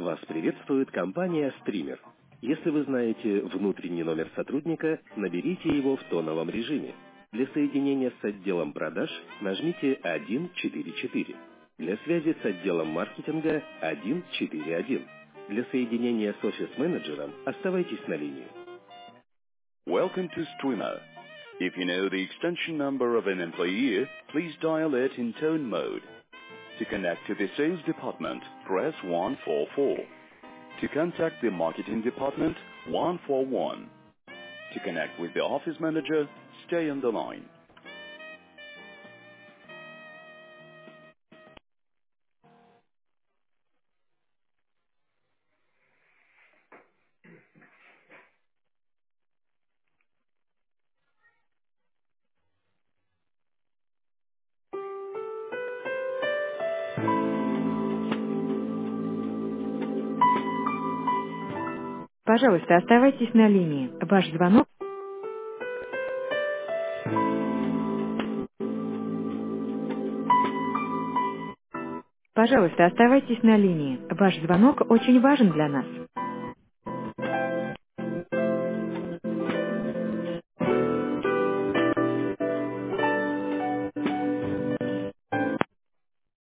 Вас приветствует компания «Стример». Если вы знаете внутренний номер сотрудника, наберите его в тоновом режиме. Для соединения с отделом продаж нажмите 144. Для связи с отделом маркетинга 141. Для соединения с офис-менеджером оставайтесь на линии. Welcome to Streamer. If you know the extension number of an employee, please dial it in tone mode. To connect to the sales department, press 144. To contact the marketing department, 141. To connect with the office manager, stay on the line. Пожалуйста, оставайтесь на линии. Ваш звонок... Пожалуйста, оставайтесь на линии. Ваш звонок очень важен для нас.